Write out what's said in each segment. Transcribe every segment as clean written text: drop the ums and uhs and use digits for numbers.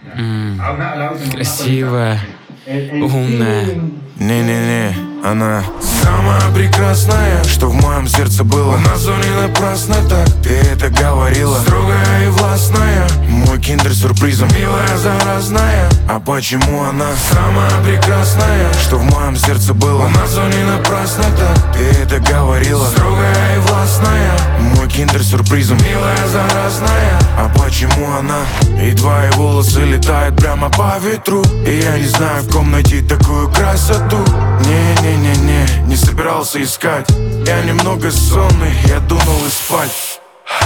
Красивая, умная. Не-не-не, она самая прекрасная, что в моем сердце было. На зоне напрасно так, ты это говорила. Строгая и властная, мой киндер сюрпризом. Милая, заразная, а почему она самая прекрасная, что в моем сердце было. На зоне напрасно так, ты это говорила. Строгая и властная, мой киндер сюрпризом. Милая, заразная, а почему она? И твои волосы летают прямо по ветру, и я не знаю, в ком найти такую красоту. Не-не-не-не, не собирался искать. Я немного сонный, я думал и спать.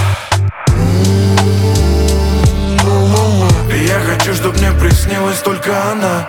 И я хочу, чтоб мне приснилась только она.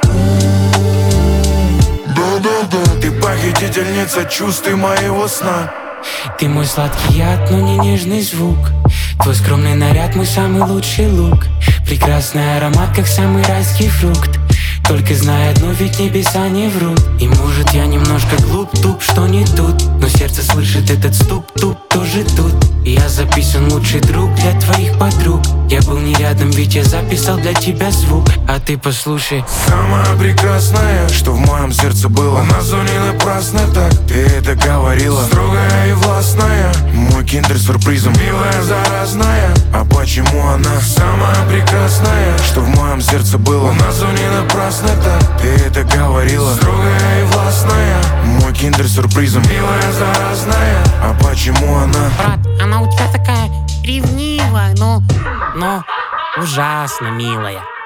Да-да-да, ты похитительница чувств и моего сна. Ты мой сладкий яд, но не нежный звук. Твой скромный наряд, мой самый лучший лук. Прекрасный аромат, как самый райский фрукт. Только знай одно, ведь небеса не врут. И может я немножко глуп, туп, что не тут, но сердце слышит этот ступ-туп, тоже тут. И я записан лучший друг для твоих подруг. Я был не рядом, ведь я записал для тебя звук. А ты послушай. Самая прекрасная, что в моем сердце было. На зоне напрасно так, ты это говорила. Строгая и властная, мой киндер сюрпризом. Милая, заразная, а почему она самая прекрасная, что в моем сердце было. На зоне напрасно так, ты это говорила. Строгая и властная, мой киндер сюрпризом. Милая, заразная, а почему она? Брат, она у тебя такая ревнивая, но ужасно милая.